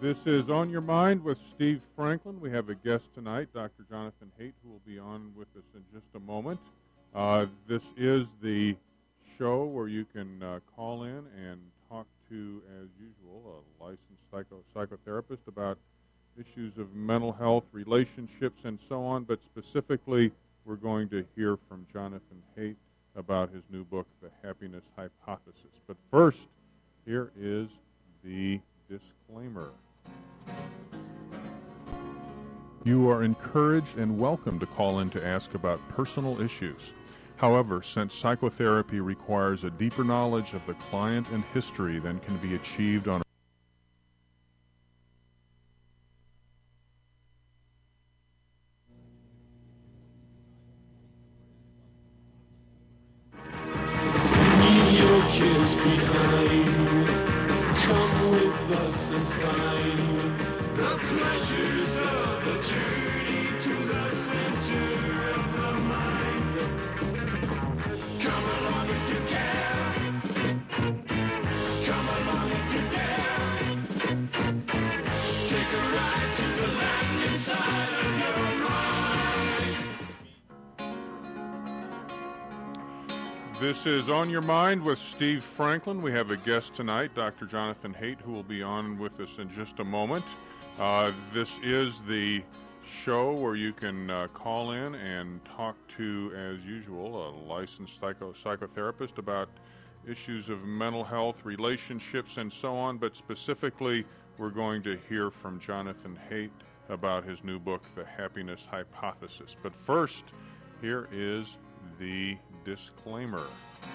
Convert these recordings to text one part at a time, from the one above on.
This is On Your Mind with Steve Franklin. We have a guest tonight, Dr. Jonathan Haidt, who will be on with us in just a moment. This is the show where you can call in and talk to, as usual, a licensed psychotherapist about issues of mental health, relationships, and so on. But specifically, we're going to hear from Jonathan Haidt about his new book, The Happiness Hypothesis. But first, here is the disclaimer. You are encouraged and welcome to call in to ask about personal issues. However, since psychotherapy requires a deeper knowledge of the client and history than can be achieved on This is On Your Mind with Steve Franklin. We have a guest tonight, Dr. Jonathan Haidt, who will be on with us in just a moment. This is the show where you can call in and talk to, as usual, a licensed psychotherapist about issues of mental health, relationships, and so on. But specifically, we're going to hear from Jonathan Haidt about his new book, The Happiness Hypothesis. But first, here is the disclaimer.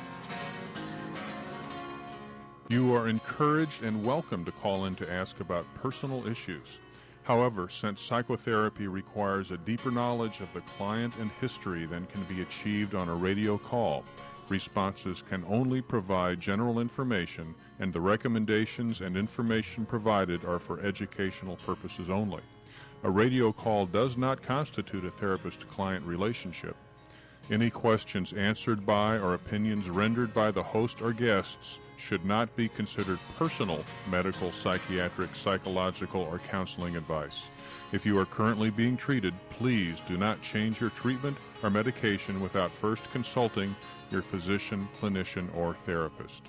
You are encouraged and welcome to call in to ask about personal issues. However, since psychotherapy requires a deeper knowledge of the client and history than can be achieved on a radio call, responses can only provide general information, and the recommendations and information provided are for educational purposes only. A radio call does not constitute a therapist-client relationship. Any questions answered by or opinions rendered by the host or guests should not be considered personal, medical, psychiatric, psychological, or counseling advice. If you are currently being treated, please do not change your treatment or medication without first consulting your physician, clinician, or therapist.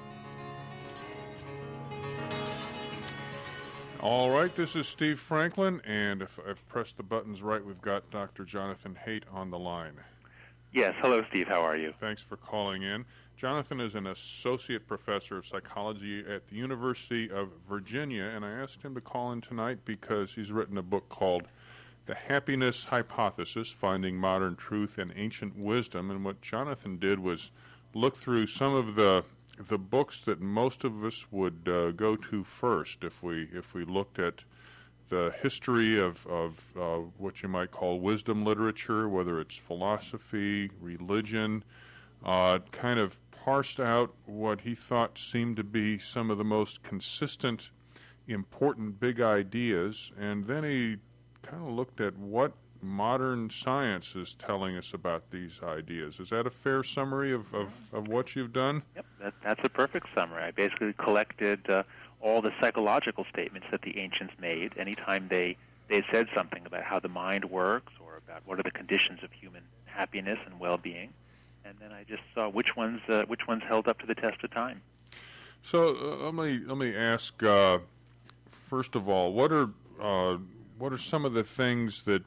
All right, this is Steve Franklin, and if I've pressed the buttons right, we've got Dr. Jonathan Haidt on the line. Yes. Hello, Steve. How are you? Thanks for calling in. Jonathan is an associate professor of psychology at the University of Virginia, and I asked him to call in tonight because he's written a book called The Happiness Hypothesis, Finding Modern Truth and Ancient Wisdom. And what Jonathan did was look through some of the books that most of us would go to first if we looked at the history of what you might call wisdom literature, whether it's philosophy, religion, kind of parsed out what he thought seemed to be some of the most consistent, important big ideas, and then he kind of looked at what modern science is telling us about these ideas. Is that a fair summary of what you've done? Yep, that's a perfect summary. I basically collected all the psychological statements that the ancients made anytime they said something about how the mind works or about what are the conditions of human happiness and well-being, and then I just saw which ones held up to the test of time. So let me ask first of all, what are some of the things that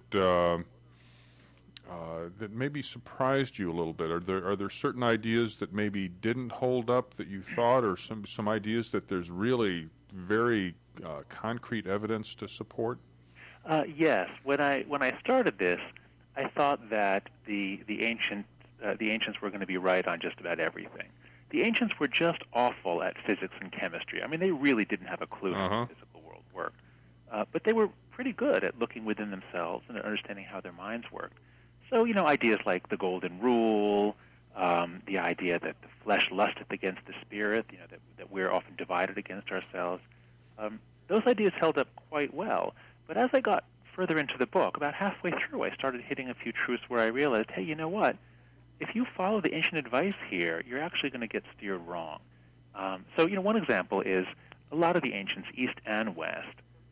that maybe surprised you a little bit? Are there certain ideas that maybe didn't hold up that you thought, or some ideas that there's really very concrete evidence to support? Yes. When I started this, I thought that the ancients were going to be right on just about everything. The ancients were just awful at physics and chemistry. I mean, they really didn't have a clue how the physical world worked. But they were pretty good at looking within themselves and understanding how their minds worked. So, ideas like the golden rule, the idea that the flesh lusteth against the spirit, that we're often divided against ourselves, those ideas held up quite well. But as I got further into the book, about halfway through, I started hitting a few truths where I realized, hey, you know what? If you follow the ancient advice here, you're actually going to get steered wrong. So, one example is a lot of the ancients, East and West,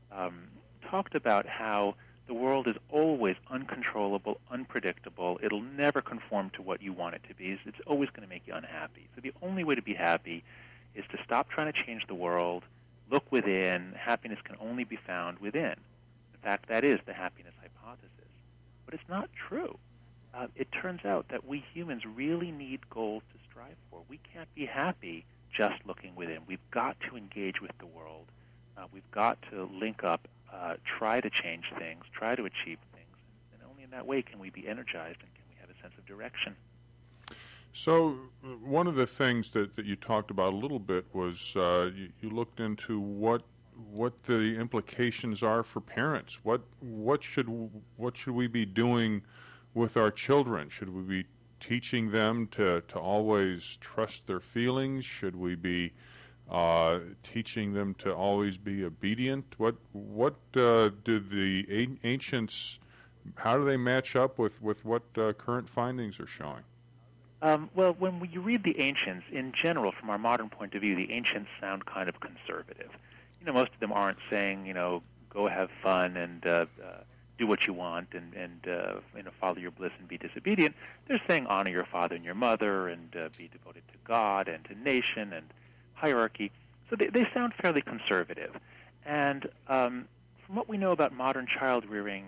talked about how the world is always uncontrollable, unpredictable. It'll never conform to what you want it to be. It's always going to make you unhappy. So the only way to be happy is to stop trying to change the world, look within. Happiness can only be found within. In fact, that is the happiness hypothesis. But it's not true. It turns out that we humans really need goals to strive for. We can't be happy just looking within. We've got to engage with the world. We've got to link up, try to change things, try to achieve things. And only in that way can we be energized and can we have a sense of direction. So one of the things that you talked about a little bit was you looked into what the implications are for parents. What should we be doing with our children? Should we be teaching them to always trust their feelings? Should we be teaching them to always be obedient? What do the ancients, how do they match up with what current findings are showing? Well, when you read the ancients, in general, from our modern point of view, the ancients sound kind of conservative. Most of them aren't saying, go have fun and do what you want and follow your bliss and be disobedient. They're saying honor your father and your mother and be devoted to God and to nation and hierarchy. So they sound fairly conservative. And from what we know about modern child rearing,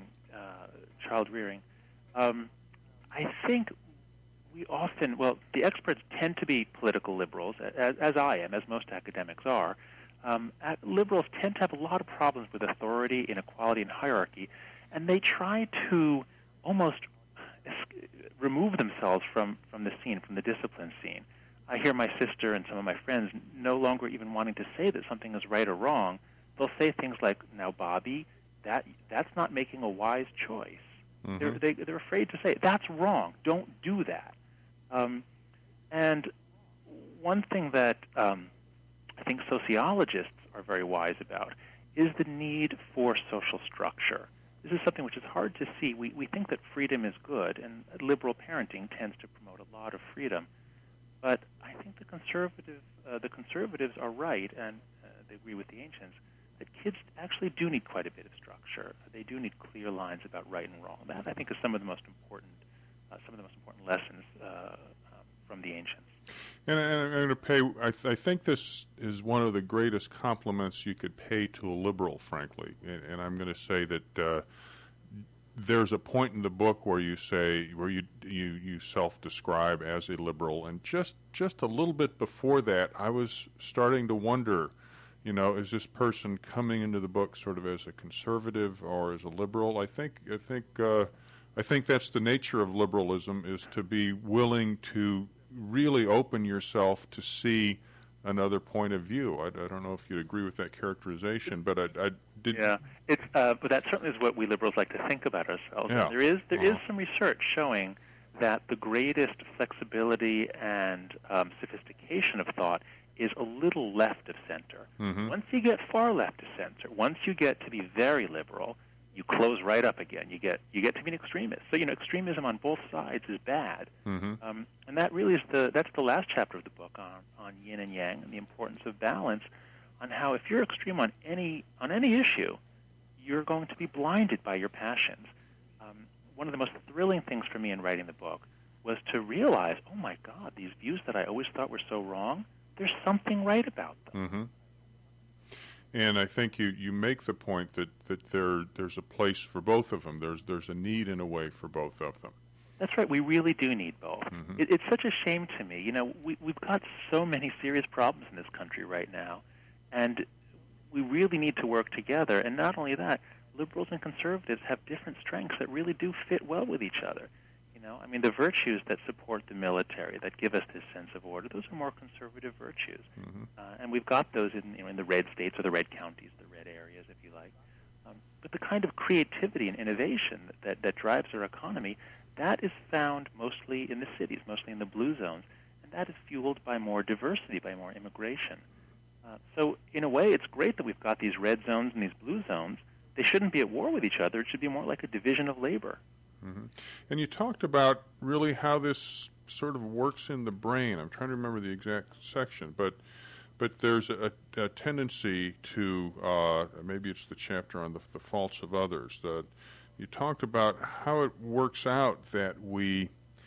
I think we often, the experts tend to be political liberals, as I am, as most academics are. Liberals tend to have a lot of problems with authority, inequality, and hierarchy, and they try to almost remove themselves from the scene, from the discipline scene. I hear my sister and some of my friends no longer even wanting to say that something is right or wrong. They'll say things like, "Now, Bobby, that's not making a wise choice." Mm-hmm. They're afraid to say, "That's wrong. Don't do that." And one thing that I think sociologists are very wise about is the need for social structure. This is something which is hard to see. We think that freedom is good, and liberal parenting tends to promote a lot of freedom. But I think the conservatives are right, and they agree with the ancients, that kids actually do need quite a bit of structure. They do need clear lines about right and wrong. That, I think, is some of the most important lessons from the ancients. And I'm going to pay. I think this is one of the greatest compliments you could pay to a liberal, frankly. And I'm going to say that there's a point in the book where you self-describe as a liberal, and just a little bit before that, I was starting to wonder, is this person coming into the book sort of as a conservative or as a liberal? I think that's the nature of liberalism, is to be willing to really open yourself to see another point of view. I don't know if you'd agree with that characterization, but I did. Yeah, but that certainly is what we liberals like to think about ourselves. Yeah. There is some research showing that the greatest flexibility and sophistication of thought is a little left of center. Mm-hmm. Once you get far left of center, once you get to be very liberal, you close right up again. You get to be an extremist. So extremism on both sides is bad. Mm-hmm. And that really is that's the last chapter of the book on yin and yang and the importance of balance. On how if you're extreme on any issue, you're going to be blinded by your passions. One of the most thrilling things for me in writing the book was to realize, oh my God, these views that I always thought were so wrong, there's something right about them. Mm-hmm. And I think you make the point that there's a place for both of them. There's a need in a way for both of them. That's right. We really do need both. Mm-hmm. It's such a shame to me. We've got so many serious problems in this country right now, and we really need to work together. And not only that, liberals and conservatives have different strengths that really do fit well with each other. The virtues that support the military, that give us this sense of order, those are more conservative virtues. Mm-hmm. And we've got those in the red states or the red counties, the red areas, if you like. But the kind of creativity and innovation that drives our economy, that is found mostly in the cities, mostly in the blue zones, and that is fueled by more diversity, by more immigration. So in a way, it's great that we've got these red zones and these blue zones. They shouldn't be at war with each other. It should be more like a division of labor. Mm-hmm. And you talked about really how this sort of works in the brain. I'm trying to remember the exact section, but but there's a tendency to, maybe it's the chapter on the faults of others, that you talked about how it works out that we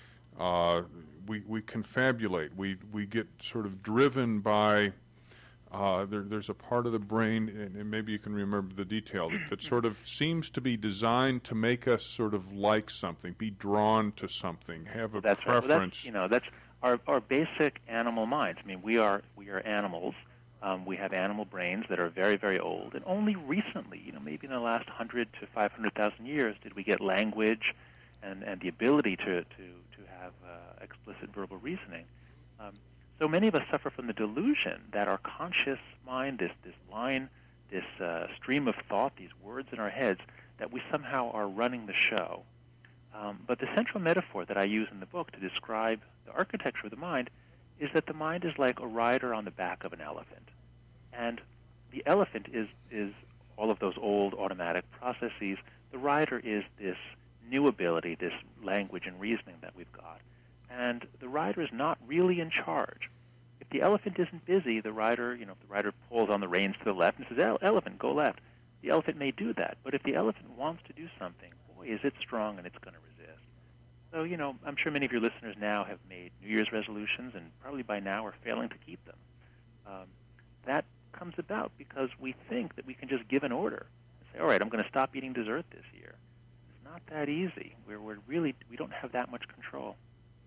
confabulate. We get sort of driven by, there's a part of the brain, and maybe you can remember the detail, that sort of seems to be designed to make us sort of like something, be drawn to something, have a preference. Right. Well, that's our basic animal minds. I mean, we are animals. We have animal brains that are very, very old, and only recently, maybe in the last 100 to 500,000 years, did we get language and the ability to have explicit verbal reasoning. So many of us suffer from the delusion that our conscious mind, this stream of thought, these words in our heads, that we somehow are running the show. But the central metaphor that I use in the book to describe the architecture of the mind is that the mind is like a rider on the back of an elephant. And the elephant is all of those old automatic processes. The rider is this new ability, this language and reasoning that we've got. And the rider is not really in charge. If the elephant isn't busy, the rider, if the rider pulls on the reins to the left and says, elephant, go left, the elephant may do that. But if the elephant wants to do something, boy, is it strong and it's going to resist. So, I'm sure many of your listeners now have made New Year's resolutions and probably by now are failing to keep them. That comes about because we think that we can just give an order and say, all right, I'm going to stop eating dessert this year. It's not that easy. We don't have that much control.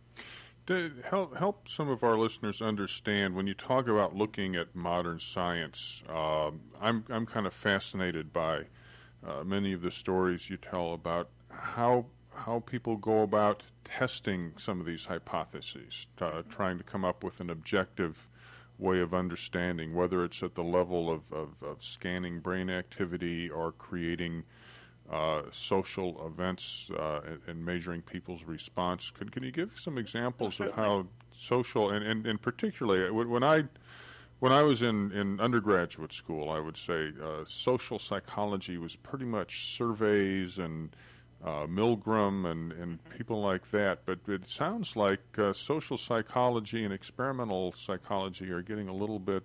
Help some of our listeners understand, when you talk about looking at modern science, I'm kind of fascinated by many of the stories you tell about how people go about testing some of these hypotheses, trying to come up with an objective way of understanding, whether it's at the level of scanning brain activity or creating social events and measuring people's response. Can you give some examples of how social, and particularly when I was in undergraduate school, I would say social psychology was pretty much surveys and Milgram and people like that, but it sounds like social psychology and experimental psychology are getting a little bit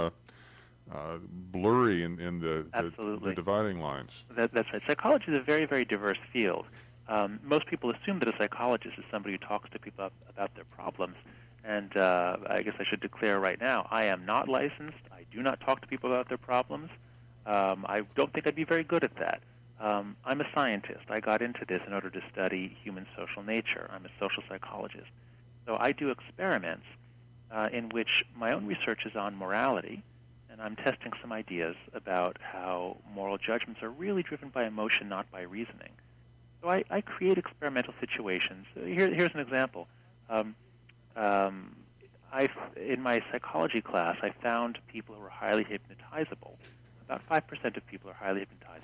blurry in the dividing lines. That's right. Psychology is a very, very diverse field. Most people assume that a psychologist is somebody who talks to people about their problems, and I guess I should declare right now, I am not licensed. I do not talk to people about their problems. I don't think I'd be very good at that. I'm a scientist. I got into this in order to study human social nature. I'm a social psychologist. So I do experiments in which my own research is on morality, and I'm testing some ideas about how moral judgments are really driven by emotion, not by reasoning. So I create experimental situations. Here's an example. In my psychology class, I found people who are highly hypnotizable. About 5% of people are highly hypnotizable.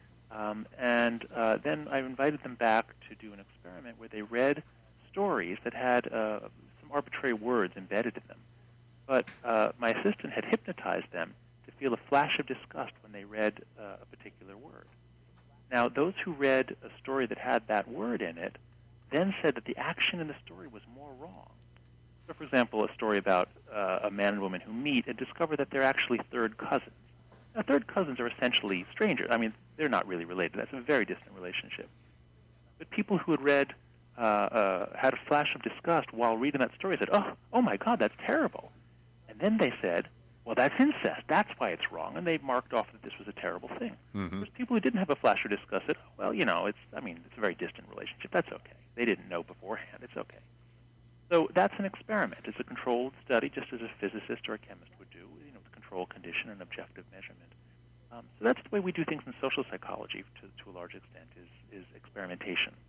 Then I invited them back to do an experiment where they read stories that had some arbitrary words embedded in them. But my assistant had hypnotized them to feel a flash of disgust when they read a particular word. Now, those who read a story that had that word in it then said that the action in the story was more wrong. So, for example, a story about a man and woman who meet and discover that they're actually third cousins. Now, third cousins are essentially strangers. I mean, they're not really related. That's a very distant relationship. But people who had read, had a flash of disgust while reading that story said, oh my God, that's terrible. And then they said, well, that's incest. That's why it's wrong. And they marked off that this was a terrible thing. Mm-hmm. There's people who didn't have a flash of disgust said, well, it's a very distant relationship. That's okay. They didn't know beforehand. It's okay. So that's an experiment. It's a controlled study, just as a physicist or a chemist would do, to control condition and objective measurement. So that's the way we do things in social psychology to a large extent, is experimentation.